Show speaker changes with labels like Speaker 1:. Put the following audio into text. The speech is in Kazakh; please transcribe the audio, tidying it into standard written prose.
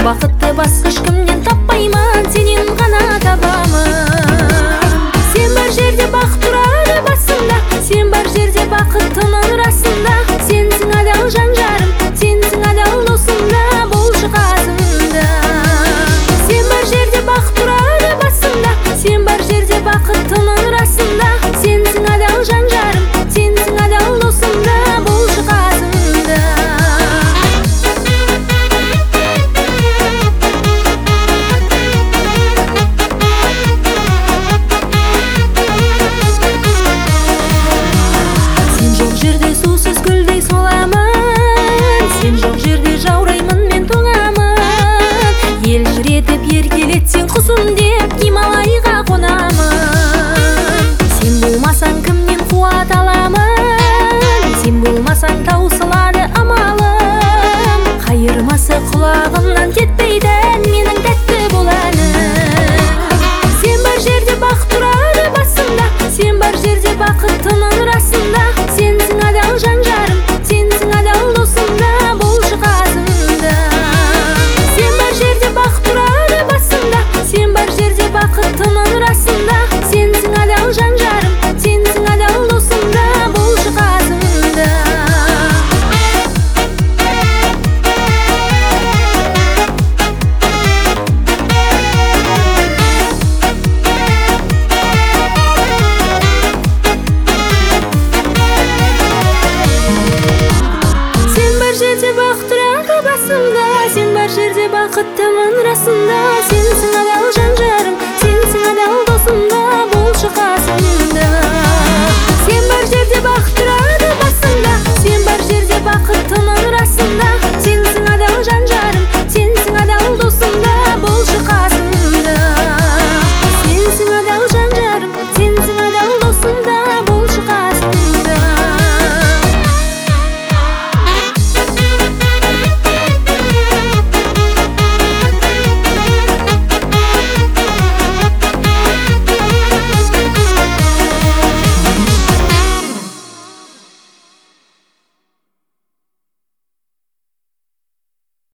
Speaker 1: бақытты басқа ешкімнен таппаймын, сенен ғана табамын. Сен бар жерде бақыт тұрады басымда, сен бар жерде бақыт тыным расында. Сенсің адал жан жарым, сенсің адал досым да, болшы қасымда. Сен бар жерде бақыт тұрады басымда, сен бар жерде бақыт тыным расында. Сенсің адал жан жарым, сенсің адал досым да, болшы қасымда. Сен жоқ жерде сусыз гүлдей соламын, сен жоқ жерде жаураймын, мен тоңамын. Ел жүретіп еркелетсең құсым деп Гималайға қонамын. Сен болмасаң кімнен қуат аламын, сен болмасаң таусылады амалым. Қайырмасы құлағымнан кетпейді менің тәтті болғаным. Сен бар жерде бақыт тұрады басымда, сен бар жерде бақыт тыным расында. Сенсің адал жан жарым, сенсің адал досым да, болшы қасымда. Сен бар жерде бақыт тұрады басымда, сен бар жерде бақыт тыным расында. Сенсің адал жан жарым, сенсің адал досым да, болшы қасымда. Сен бар жерде бақыттымын расында. Сенсің адал жан жарым, сенсің адал досым да, болшы қасымда.